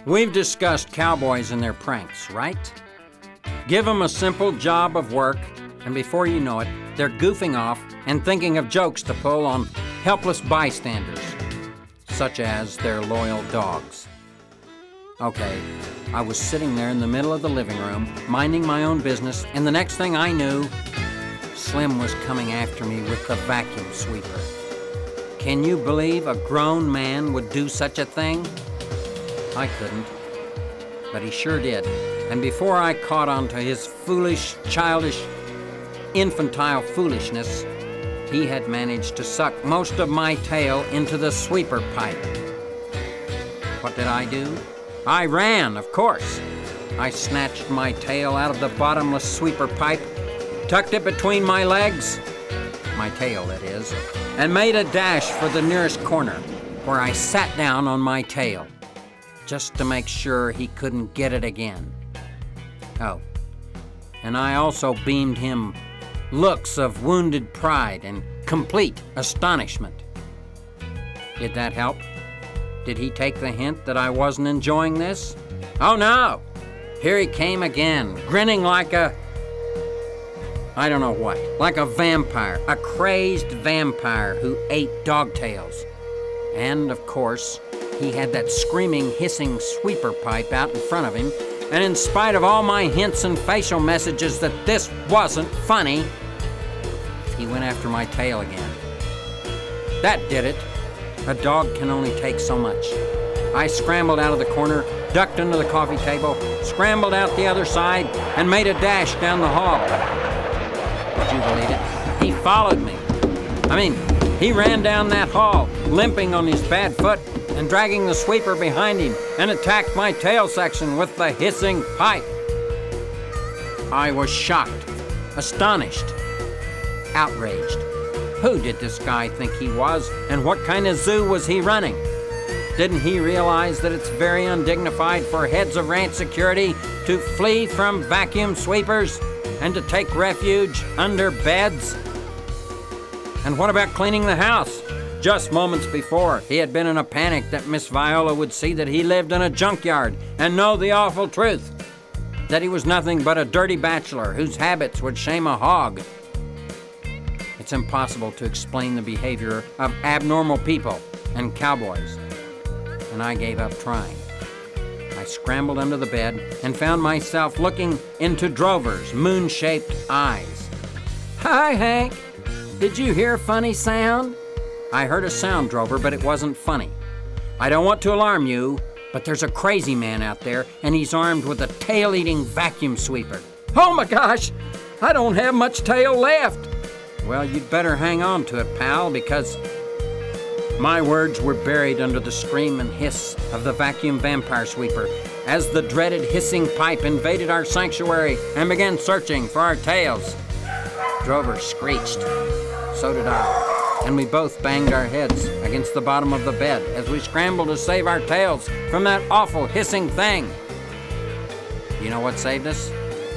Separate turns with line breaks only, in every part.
We've discussed cowboys and their pranks, right? Give them a simple job of work, and before you know it, they're goofing off and thinking of jokes to pull on helpless bystanders, such as their loyal dogs. Okay, I was sitting there in the middle of the living room, minding my own business, and the next thing I knew, Slim was coming after me with the vacuum sweeper. Can you believe a grown man would do such a thing? I couldn't, but he sure did. And before I caught on to his foolish, childish, infantile foolishness, he had managed to suck most of my tail into the sweeper pipe. What did I do? I ran, of course. I snatched my tail out of the bottomless sweeper pipe, tucked it between my legs, my tail that is, and made a dash for the nearest corner, where I sat down on my tail, just to make sure he couldn't get it again. Oh, and I also beamed him looks of wounded pride and complete astonishment. Did that help? Did he take the hint that I wasn't enjoying this? Oh no! Here he came again, grinning like I don't know what, like a vampire, a crazed vampire who ate dogtails. And, of course, he had that screaming, hissing sweeper pipe out in front of him, and in spite of all my hints and facial messages that this wasn't funny, he went after my tail again. That did it. A dog can only take so much. I scrambled out of the corner, ducked under the coffee table, scrambled out the other side, and made a dash down the hall. Would you believe it? He followed me. He ran down that hall, limping on his bad foot and dragging the sweeper behind him, and attacked my tail section with the hissing pipe. I was shocked, astonished, outraged. Who did this guy think he was, and what kind of zoo was he running? Didn't he realize that it's very undignified for heads of ranch security to flee from vacuum sweepers and to take refuge under beds? And what about cleaning the house? Just moments before, he had been in a panic that Miss Viola would see that he lived in a junkyard and know the awful truth, that he was nothing but a dirty bachelor whose habits would shame a hog. It's impossible to explain the behavior of abnormal people and cowboys, and I gave up trying. I scrambled under the bed and found myself looking into Drover's moon-shaped eyes. Hi, Hank. Did you hear a funny sound? I heard a sound, Drover, but it wasn't funny. I don't want to alarm you, but there's a crazy man out there, and he's armed with a tail-eating vacuum sweeper. Oh my gosh, I don't have much tail left. Well, you'd better hang on to it, pal, because my words were buried under the scream and hiss of the vacuum vampire sweeper as the dreaded hissing pipe invaded our sanctuary and began searching for our tails. Drover screeched. So did I, and we both banged our heads against the bottom of the bed as we scrambled to save our tails from that awful hissing thing. You know what saved us?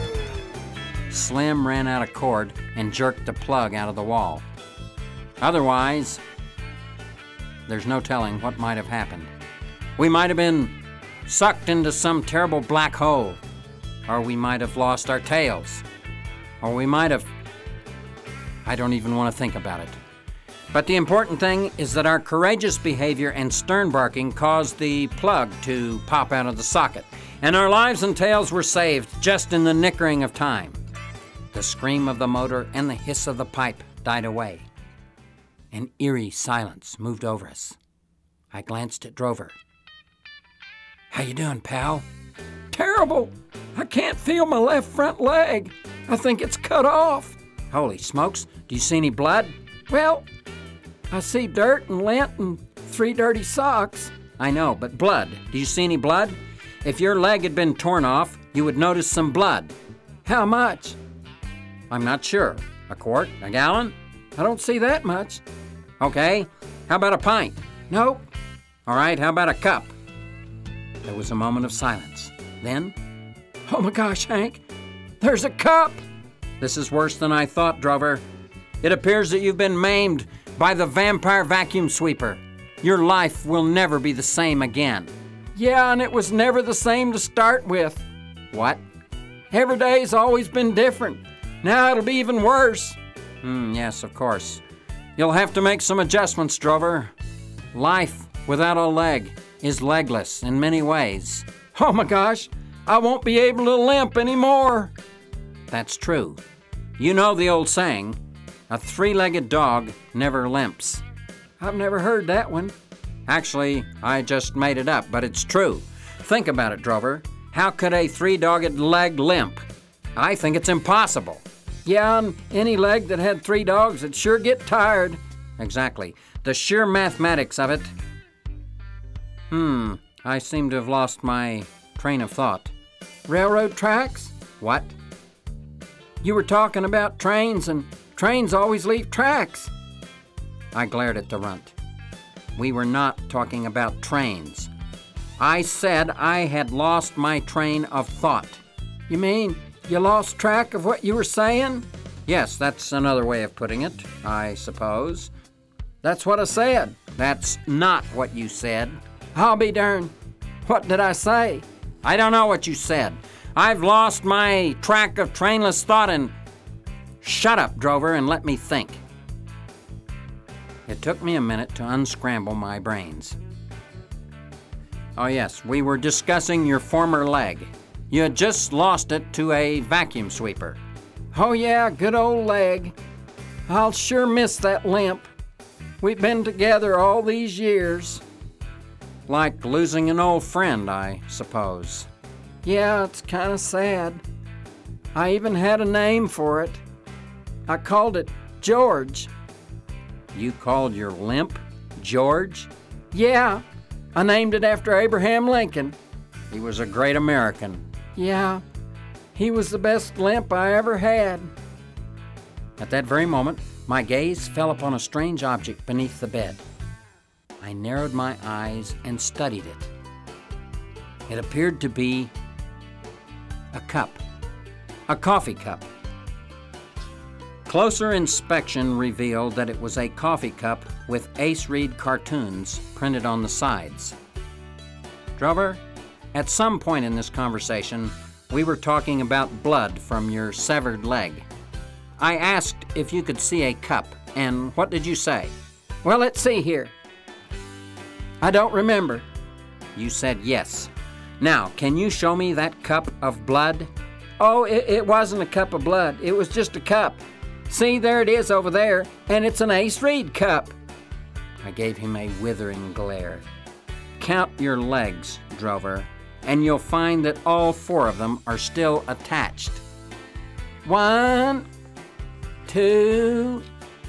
Slim ran out of cord and jerked the plug out of the wall. Otherwise, there's no telling what might have happened. We might have been sucked into some terrible black hole, or we might have lost our tails, or we might have... I don't even want to think about it. But the important thing is that our courageous behavior and stern barking caused the plug to pop out of the socket, and our lives and tails were saved just in the nickering of time. The scream of the motor and the hiss of the pipe died away. An eerie silence moved over us. I glanced at Drover. How you doing, pal? Terrible. I can't feel my left front leg. I think it's cut off. Holy smokes, do you see any blood? Well, I see dirt and lint and 3 dirty socks. I know, but blood. Do you see any blood? If your leg had been torn off, you would notice some blood. How much? I'm not sure. A quart? A gallon? I don't see that much. Okay, how about a pint? Nope. All right, how about a cup? There was a moment of silence. Then, oh my gosh, Hank, there's a cup! This is worse than I thought, Drover. It appears that you've been maimed by the vampire vacuum sweeper. Your life will never be the same again. Yeah, and it was never the same to start with. What? Every day's always been different. Now it'll be even worse. Yes, of course. You'll have to make some adjustments, Drover. Life without a leg is legless in many ways. Oh my gosh, I won't be able to limp anymore. That's true. You know the old saying, a three-legged dog never limps. I've never heard that one. Actually, I just made it up, but it's true. Think about it, Drover. How could a three-dogged leg limp? I think it's impossible. Yeah, and any leg that had three dogs would sure get tired. Exactly. The sheer mathematics of it. I seem to have lost my train of thought. Railroad tracks? What? You were talking about trains, and trains always leave tracks. I glared at the runt. We were not talking about trains. I said I had lost my train of thought. You mean you lost track of what you were saying? Yes, that's another way of putting it, I suppose. That's what I said. That's not what you said. I'll be darned. What did I say? I don't know what you said. I've lost my track of trainless thought and... Shut up, Drover, and let me think. It took me a minute to unscramble my brains. Oh yes, we were discussing your former leg. You had just lost it to a vacuum sweeper. Oh yeah, good old leg. I'll sure miss that limp. We've been together all these years. Like losing an old friend, I suppose. Yeah, it's kind of sad. I even had a name for it. I called it George. You called your limp George? Yeah, I named it after Abraham Lincoln. He was a great American. Yeah, he was the best limp I ever had. At that very moment, my gaze fell upon a strange object beneath the bed. I narrowed my eyes and studied it. It appeared to be a cup, a coffee cup. Closer inspection revealed that it was a coffee cup with Ace Reed cartoons printed on the sides. Drover, at some point in this conversation, we were talking about blood from your severed leg. I asked if you could see a cup, and what did you say? Well, let's see here. I don't remember. You said yes. Now, can you show me that cup of blood? Oh, it wasn't a cup of blood. It was just a cup. See, there it is over there, and it's an Ace Reed cup. I gave him a withering glare. Count your legs, Drover, and you'll find that all four of them are still attached. 1, 2,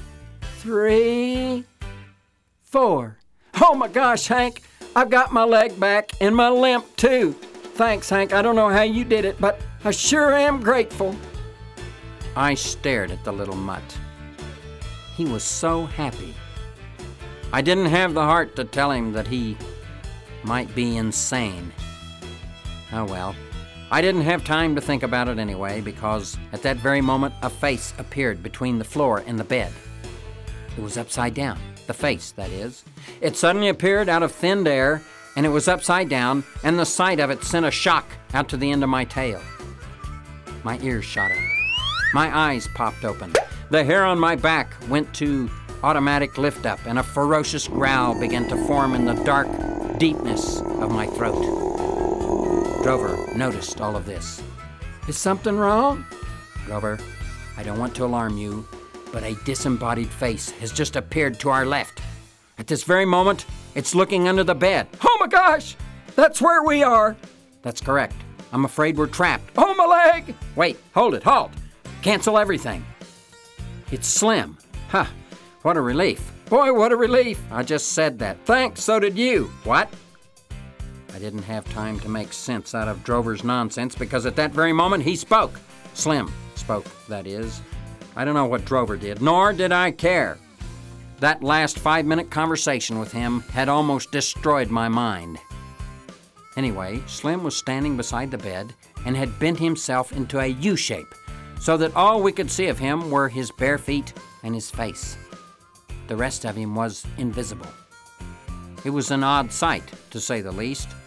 3, 4. Oh my gosh, Hank, I've got my leg back and my limp too. Thanks, Hank. I don't know how you did it, but I sure am grateful. I stared at the little mutt. He was so happy. I didn't have the heart to tell him that he might be insane. Oh well, I didn't have time to think about it anyway, because at that very moment a face appeared between the floor and the bed. It was upside down. The face, that is. It suddenly appeared out of thin air, and it was upside down, and the sight of it sent a shock out to the end of my tail. My ears shot up. My eyes popped open. The hair on my back went to automatic lift-up, and a ferocious growl began to form in the dark deepness of my throat. Drover noticed all of this. Is something wrong? Drover, I don't want to alarm you, but a disembodied face has just appeared to our left. At this very moment, it's looking under the bed. Oh my gosh! That's where we are! That's correct. I'm afraid we're trapped. Oh, my leg! Wait, hold it, halt! Cancel everything. It's Slim. Ha, what a relief. Boy, what a relief. I just said that. Thanks, so did you. What? I didn't have time to make sense out of Drover's nonsense because at that very moment he spoke. Slim spoke, that is. I don't know what Drover did, nor did I care. That last 5-minute conversation with him had almost destroyed my mind. Anyway, Slim was standing beside the bed and had bent himself into a U shape so that all we could see of him were his bare feet and his face. The rest of him was invisible. It was an odd sight, to say the least.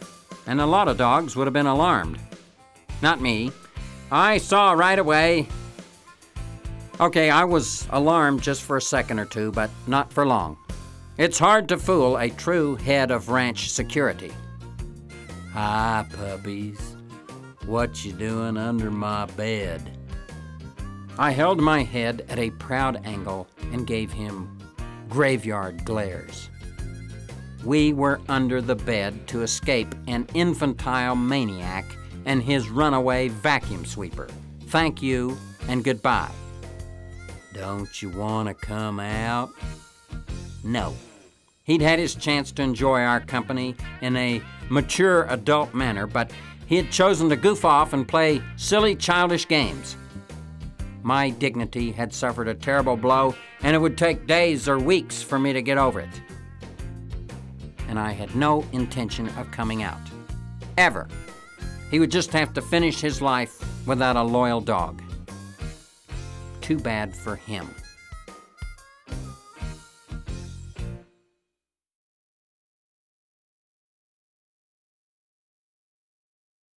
and a lot of dogs would have been alarmed. Not me. I saw right away. Okay, I was alarmed just for a second or two, but not for long. It's hard to fool a true head of ranch security. "Hi, puppies. What you doing under my bed?" I held my head at a proud angle and gave him graveyard glares. We were under the bed to escape an infantile maniac and his runaway vacuum sweeper. Thank you and goodbye. "Don't you want to come out?" No. He'd had his chance to enjoy our company in a mature adult manner, but he had chosen to goof off and play silly childish games. My dignity had suffered a terrible blow, and it would take days or weeks for me to get over it. And I had no intention of coming out. Ever. He would just have to finish his life without a loyal dog. Too bad for him.